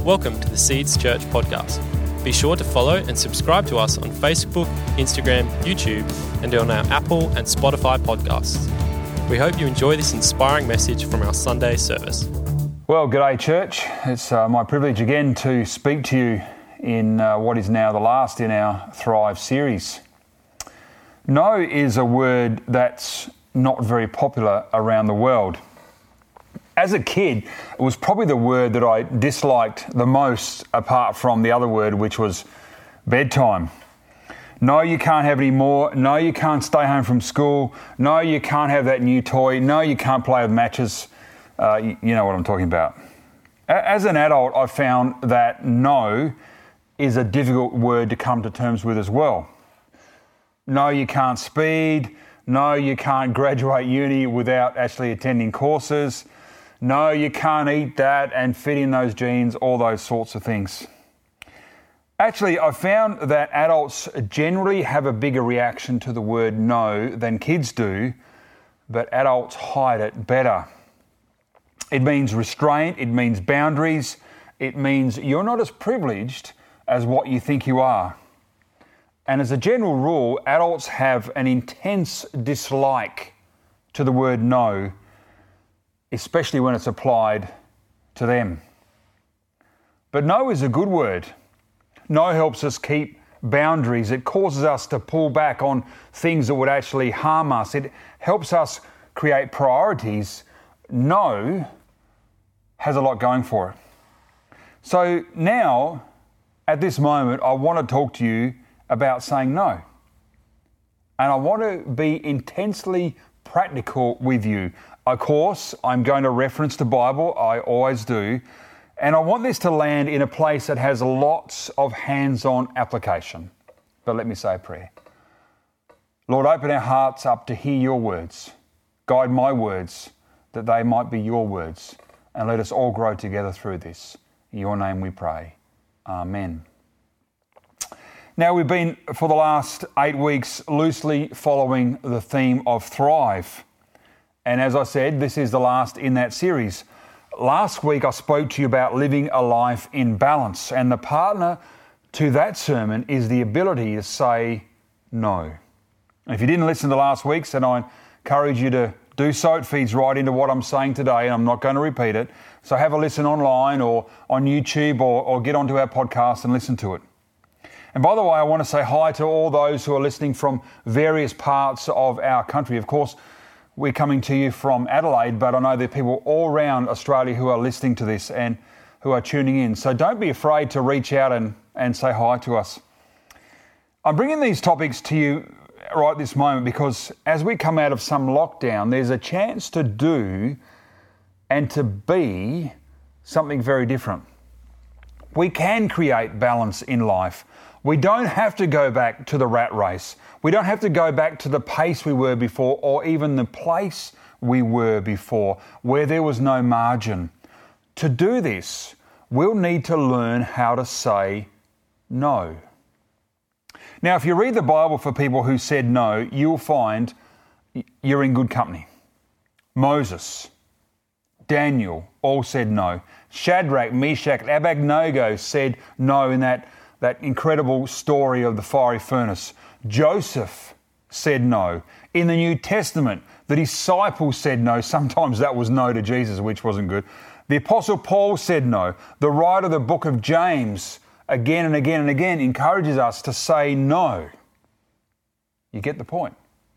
Welcome to the Seeds Church podcast. Be sure to follow and subscribe to us on Facebook, Instagram, YouTube, and on our Apple and Spotify podcasts. We hope you enjoy this inspiring message from our Sunday service. Well, g'day church. It's my privilege again to speak to you in what is now the last in our Thrive series. No is a word that's not very popular around the world. As a kid, it was probably the word that I disliked the most apart from the other word, which was bedtime. No, you can't have any more. No, you can't stay home from school. No, you can't have that new toy. No, you can't play with matches. You know what I'm talking about. As an adult, I found that no is a difficult word to come to terms with as well. No, you can't speed. No, you can't graduate uni without actually attending courses. No, you can't eat that and fit in those jeans, all those sorts of things. Actually, I found that adults generally have a bigger reaction to the word no than kids do, but adults hide it better. It means restraint, it means boundaries, it means you're not as privileged as what you think you are. And as a general rule, adults have an intense dislike to the word no, especially when it's applied to them. But no is a good word. No helps us keep boundaries. It causes us to pull back on things that would actually harm us. It helps us create priorities. No has a lot going for it. So now, at this moment, I want to talk to you about saying no. And I want to be intensely practical with you. Of course, I'm going to reference the Bible, I always do, and I want this to land in a place that has lots of hands-on application. But let me say a prayer. Lord, open our hearts up to hear your words. Guide my words, that they might be your words, and let us all grow together through this. In your name we pray. Amen. Now, we've been, for the last 8 weeks, loosely following the theme of Thrive. And as I said, this is the last in that series. Last week, I spoke to you about living a life in balance. And the partner to that sermon is the ability to say no. And if you didn't listen to last week's, then I encourage you to do so. It feeds right into what I'm saying today, and I'm not going to repeat it. So have a listen online or on YouTube or get onto our podcast and listen to it. And by the way, I want to say hi to all those who are listening from various parts of our country. Of course, we're coming to you from Adelaide, but I know there are people all around Australia who are listening to this and who are tuning in. So don't be afraid to reach out and say hi to us. I'm bringing these topics to you right this moment because as we come out of some lockdown, there's a chance to do and to be something very different. We can create balance in life. We don't have to go back to the rat race. We don't have to go back to the pace we were before or even the place we were before where there was no margin. To do this, we'll need to learn how to say no. Now, if you read the Bible for people who said no, you'll find you're in good company. Moses, Daniel all said no. Shadrach, Meshach, and Abednego said no in that incredible story of the fiery furnace. Joseph said no. In the New Testament, the disciples said no. Sometimes that was no to Jesus, which wasn't good. The Apostle Paul said no. The writer of the book of James, again and again and again, encourages us to say no. You get the point.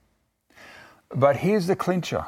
But here's the clincher.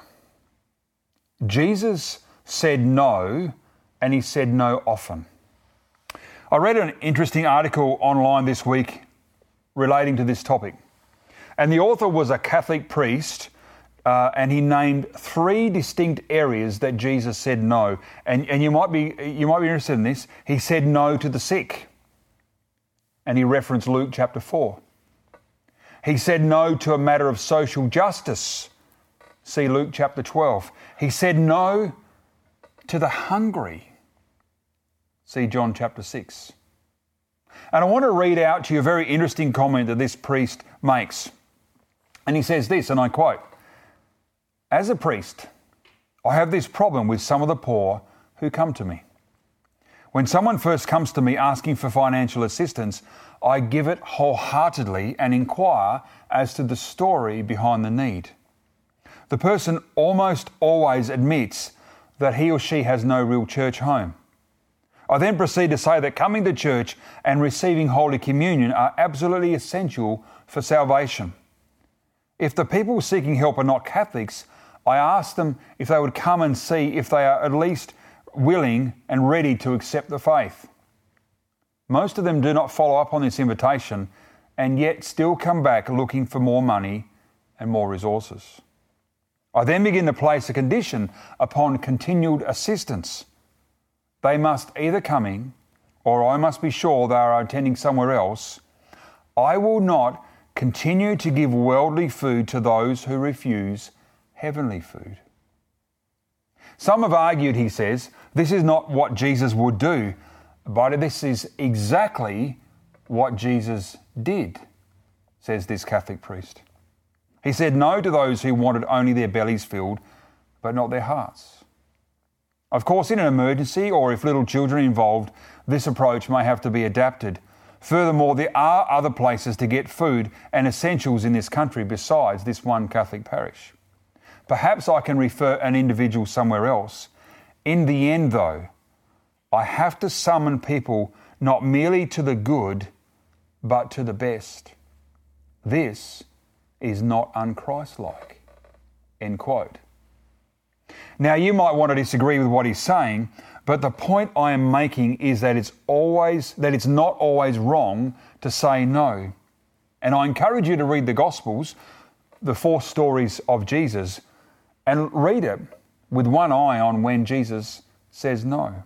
Jesus said no, and he said no often. I read an interesting article online this week relating to this topic. And the author was a Catholic priest, and he named 3 distinct areas that Jesus said no. And you might be interested in this. He said no to the sick. And he referenced Luke chapter 4. He said no to a matter of social justice. See Luke chapter 12. He said no to the hungry. See John chapter 6. And I want to read out to you a very interesting comment that this priest makes. And he says this, and I quote, "As a priest, I have this problem with some of the poor who come to me. When someone first comes to me asking for financial assistance, I give it wholeheartedly and inquire as to the story behind the need. The person almost always admits that he or she has no real church home. I then proceed to say that coming to church and receiving Holy Communion are absolutely essential for salvation. If the people seeking help are not Catholics, I ask them if they would come and see if they are at least willing and ready to accept the faith. Most of them do not follow up on this invitation and yet still come back looking for more money and more resources. I then begin to place a condition upon continued assistance. They must either coming or I must be sure they are attending somewhere else. I will not continue to give worldly food to those who refuse heavenly food. Some have argued, he says, this is not what Jesus would do, but this is exactly what Jesus did, says this Catholic priest. He said no to those who wanted only their bellies filled, but not their hearts. Of course, in an emergency or if little children are involved, this approach may have to be adapted. Furthermore, there are other places to get food and essentials in this country besides this one Catholic parish. Perhaps I can refer an individual somewhere else. In the end, though, I have to summon people not merely to the good, but to the best. This is not un-Christ-like. End quote. Now, you might want to disagree with what he's saying, but the point I am making is that it's not always wrong to say no. And I encourage you to read the Gospels, the 4 stories of Jesus, and read it with one eye on when Jesus says no.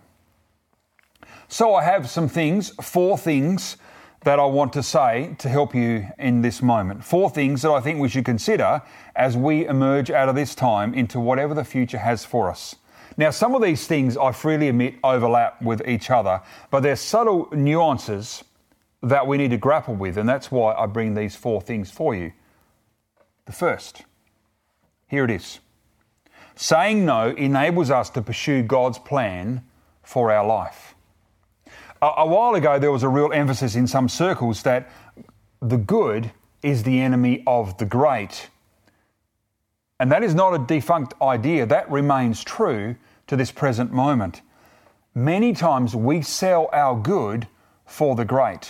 So I have 4 things that I want to say to help you in this moment. 4 things that I think we should consider as we emerge out of this time into whatever the future has for us. Now, some of these things, I freely admit, overlap with each other, but there's subtle nuances that we need to grapple with, and that's why I bring these 4 things for you. The first, here it is. Saying no enables us to pursue God's plan for our life. A while ago, there was a real emphasis in some circles that the good is the enemy of the great. And that is not a defunct idea. That remains true to this present moment. Many times we sell our good for the great.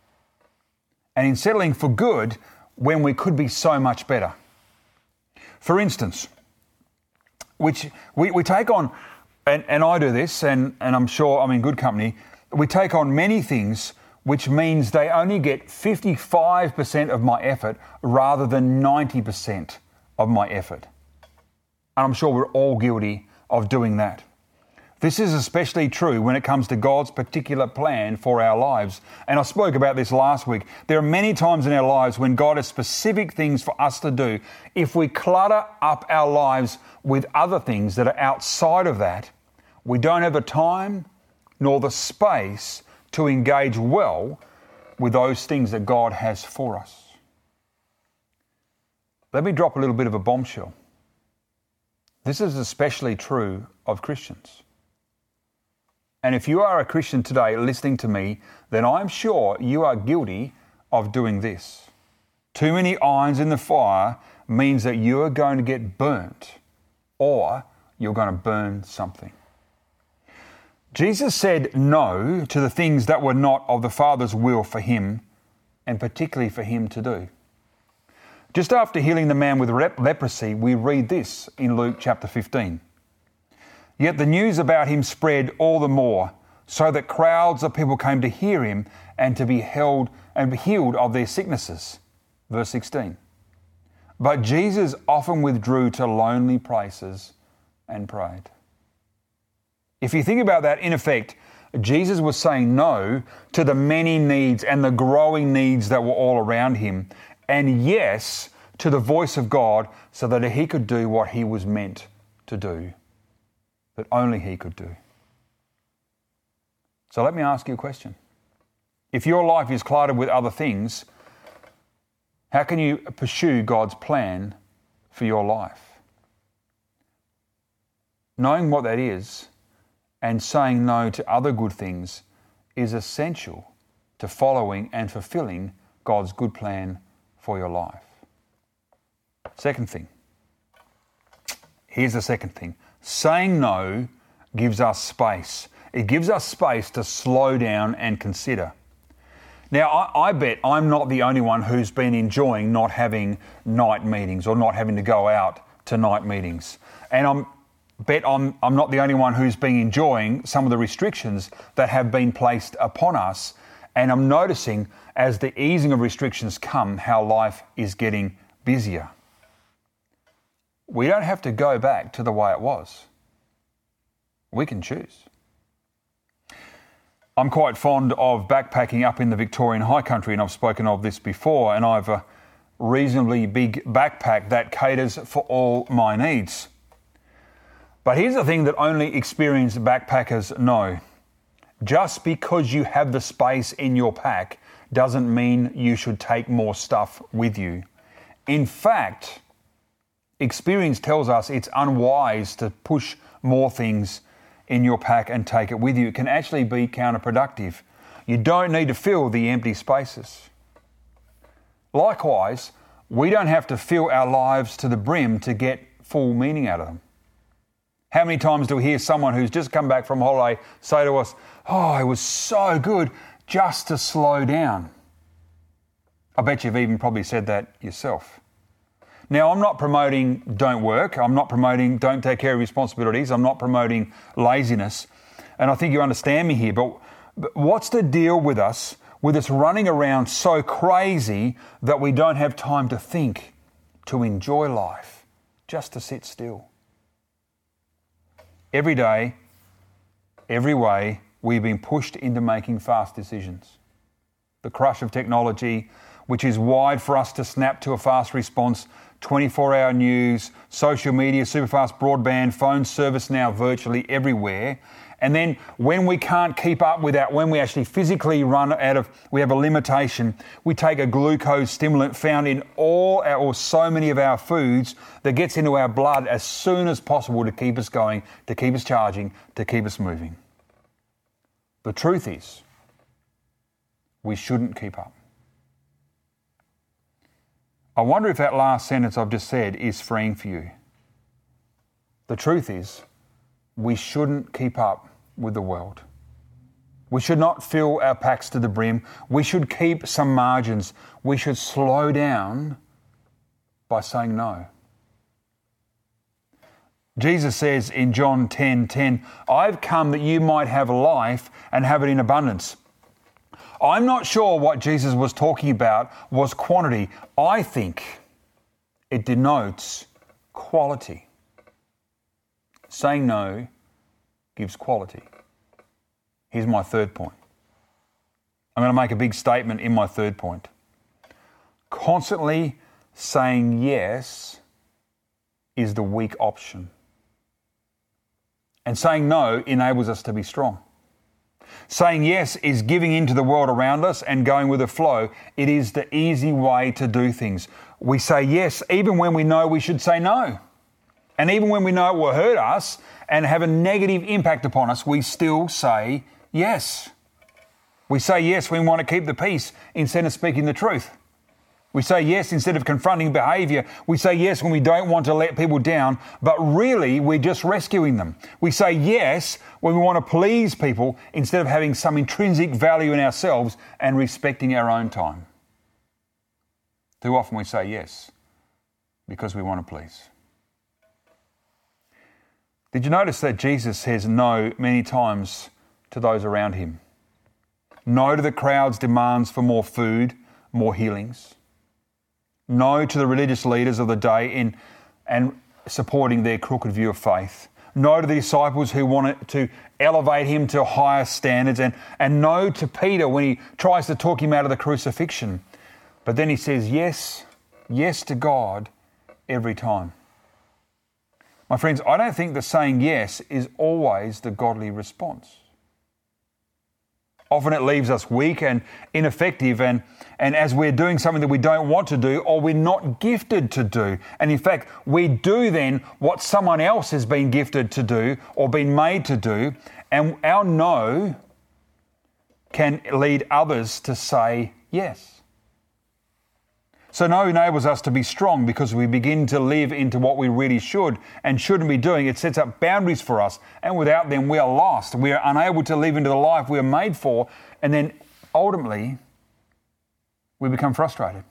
And in settling for good when we could be so much better. For instance, which we take on, and I do this, and I'm sure I'm in good company, we take on many things which means they only get 55% of my effort rather than 90% of my effort. And I'm sure we're all guilty of doing that. This is especially true when it comes to God's particular plan for our lives. And I spoke about this last week. There are many times in our lives when God has specific things for us to do. If we clutter up our lives with other things that are outside of that, we don't have the time nor the space to engage well with those things that God has for us. Let me drop a little bit of a bombshell. This is especially true of Christians. And if you are a Christian today listening to me, then I'm sure you are guilty of doing this. Too many irons in the fire means that you are going to get burnt, or you're going to burn something. Jesus said no to the things that were not of the Father's will for him, and particularly for him to do. Just after healing the man with leprosy, we read this in Luke chapter 15. Yet the news about him spread all the more, so that crowds of people came to hear him and to be healed of their sicknesses. Verse 16. But Jesus often withdrew to lonely places and prayed. If you think about that, in effect, Jesus was saying no to the many needs and the growing needs that were all around him, and yes to the voice of God so that he could do what he was meant to do, that only he could do. So let me ask you a question. If your life is cluttered with other things, how can you pursue God's plan for your life? Knowing what that is, and saying no to other good things is essential to following and fulfilling God's good plan for your life. Second thing. Here's the second thing. Saying no gives us space. It gives us space to slow down and consider. Now, I bet I'm not the only one who's been enjoying not having night meetings or not having to go out to night meetings. And I'm not the only one who's been enjoying some of the restrictions that have been placed upon us. And I'm noticing as the easing of restrictions come, how life is getting busier. We don't have to go back to the way it was. We can choose. I'm quite fond of backpacking up in the Victorian high country, and I've spoken of this before, and I have a reasonably big backpack that caters for all my needs. But here's the thing that only experienced backpackers know. Just because you have the space in your pack doesn't mean you should take more stuff with you. In fact, experience tells us it's unwise to push more things in your pack and take it with you. It can actually be counterproductive. You don't need to fill the empty spaces. Likewise, we don't have to fill our lives to the brim to get full meaning out of them. How many times do we hear someone who's just come back from holiday say to us, "Oh, it was so good just to slow down"? I bet you've even probably said that yourself. Now, I'm not promoting don't work. I'm not promoting don't take care of responsibilities. I'm not promoting laziness. And I think you understand me here. But what's the deal with us running around so crazy that we don't have time to think, to enjoy life, just to sit still? Every day, every way, we've been pushed into making fast decisions. The crush of technology, which is wide for us to snap to a fast response, 24-hour news, social media, superfast broadband, phone service now virtually everywhere. And then when we can't keep up with that, when we actually physically we have a limitation, we take a glucose stimulant found in or so many of our foods that gets into our blood as soon as possible to keep us going, to keep us charging, to keep us moving. The truth is, we shouldn't keep up. I wonder if that last sentence I've just said is freeing for you. The truth is, we shouldn't keep up with the world. We should not fill our packs to the brim. We should keep some margins. We should slow down by saying no. Jesus says in John 10:10, "I've come that you might have life and have it in abundance." I'm not sure what Jesus was talking about was quantity. I think it denotes quality. Saying no gives quality. Here's my third point. I'm going to make a big statement in my third point. Constantly saying yes is the weak option. And saying no enables us to be strong. Saying yes is giving into the world around us and going with the flow. It is the easy way to do things. We say yes even when we know we should say no. And even when we know it will hurt us and have a negative impact upon us, we still say yes. We say yes when we want to keep the peace instead of speaking the truth. We say yes instead of confronting behaviour. We say yes when we don't want to let people down, but really we're just rescuing them. We say yes when we want to please people instead of having some intrinsic value in ourselves and respecting our own time. Too often we say yes because we want to please. Did you notice that Jesus says no many times to those around him? No to the crowd's demands for more food, more healings. No to the religious leaders of the day and supporting their crooked view of faith. No to the disciples who wanted to elevate him to higher standards. And no to Peter when he tries to talk him out of the crucifixion. But then he says yes to God every time. My friends, I don't think that saying yes is always the godly response. Often it leaves us weak and ineffective, and as we're doing something that we don't want to do or we're not gifted to do. And in fact, we do then what someone else has been gifted to do or been made to do, and our no can lead others to say yes. So no enables us to be strong because we begin to live into what we really should and shouldn't be doing. It sets up boundaries for us, and without them we are lost. We are unable to live into the life we are made for, and then ultimately we become frustrated.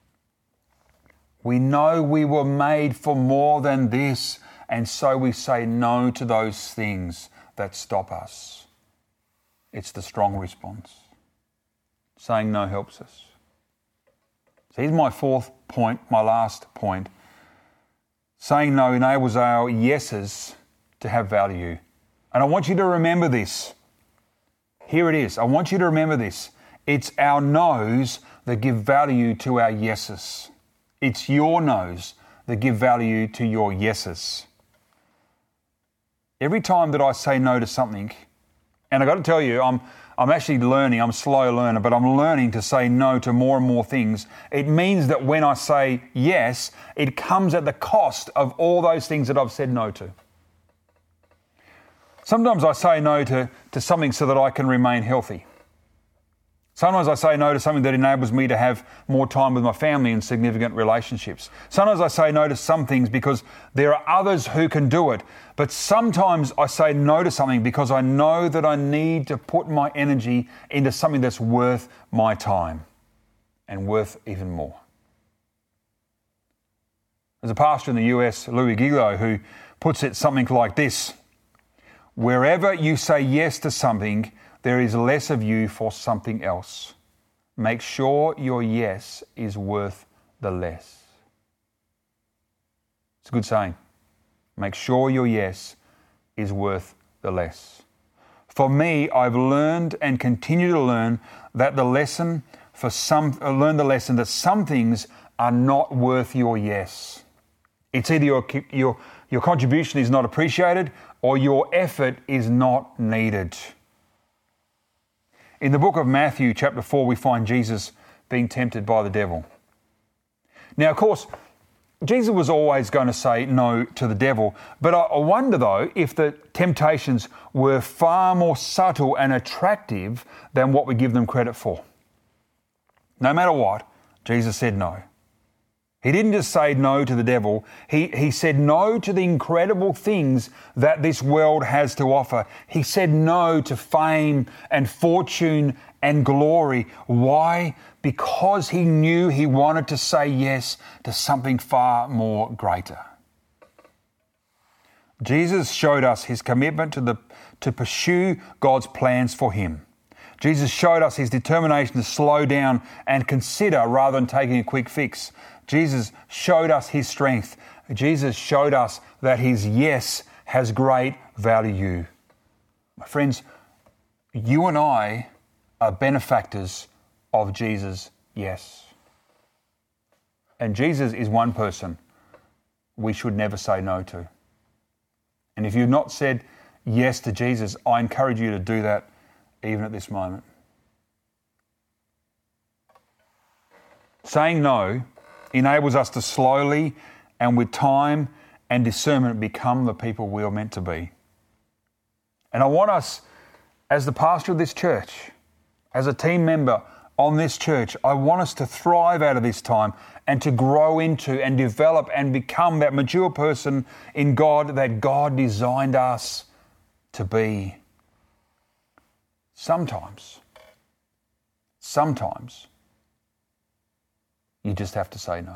We know we were made for more than this, and so we say no to those things that stop us. It's the strong response. Saying no helps us. So here's my fourth point, my last point. Saying no enables our yeses to have value. And I want you to remember this. Here it is. I want you to remember this. It's our no's that give value to our yeses. It's your no's that give value to your yeses. Every time that I say no to something, and I've got to tell you, I'm actually learning, I'm a slow learner, but I'm learning to say no to more and more things. It means that when I say yes, it comes at the cost of all those things that I've said no to. Sometimes I say no to something so that I can remain healthy. Sometimes I say no to something that enables me to have more time with my family and significant relationships. Sometimes I say no to some things because there are others who can do it. But sometimes I say no to something because I know that I need to put my energy into something that's worth my time and worth even more. There's a pastor in the US, Louis Giglio, who puts it something like this: wherever you say yes to something, there is less of you for something else. Make sure your yes is worth the less. It's a good saying. Make sure your yes is worth the less. For me, I've learned and continue to learn that learn the lesson that some things are not worth your yes. It's either your contribution is not appreciated or your effort is not needed. In the book of Matthew, chapter 4, we find Jesus being tempted by the devil. Now, of course, Jesus was always going to say no to the devil, but I wonder, though, if the temptations were far more subtle and attractive than what we give them credit for. No matter what, Jesus said no. He didn't just say no to the devil. He said no to the incredible things that this world has to offer. He said no to fame and fortune and glory. Why? Because he knew he wanted to say yes to something far more greater. Jesus showed us his commitment to pursue God's plans for him. Jesus showed us his determination to slow down and consider rather than taking a quick fix. Jesus showed us his strength. Jesus showed us that his yes has great value. My friends, you and I are benefactors of Jesus' yes. And Jesus is one person we should never say no to. And if you've not said yes to Jesus, I encourage you to do that even at this moment. Saying no enables us to slowly and with time and discernment become the people we are meant to be. And I want us, as the pastor of this church, as a team member on this church, I want us to thrive out of this time and to grow into and develop and become that mature person in God that God designed us to be. Sometimes, you just have to say no.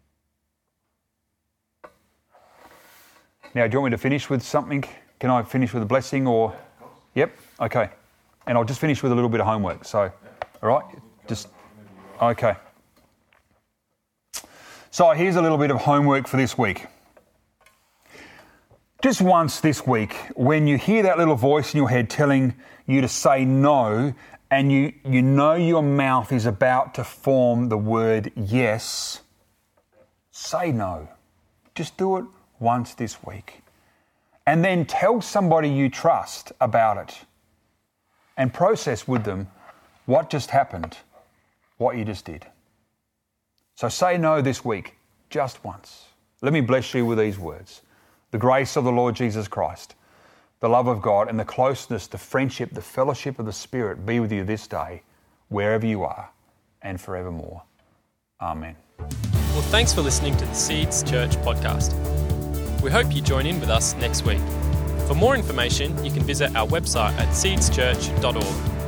Now, do you want me to finish with something? Can I finish with a blessing or? Yep, okay. And I'll just finish with a little bit of homework. So, all right? Okay. So here's a little bit of homework for this week. Just once this week, when you hear that little voice in your head telling you to say no, and you know your mouth is about to form the word yes, say no. Just do it once this week. And then tell somebody you trust about it. and process with them what just happened, what you just did. So say no this week, just once. Let me bless you with these words. The grace of the Lord Jesus Christ, the love of God, and the closeness, the friendship, the fellowship of the Spirit be with you this day, wherever you are, and forevermore. Amen. Well, thanks for listening to the Seeds Church podcast. We hope you join in with us next week. For more information, you can visit our website at seedschurch.org.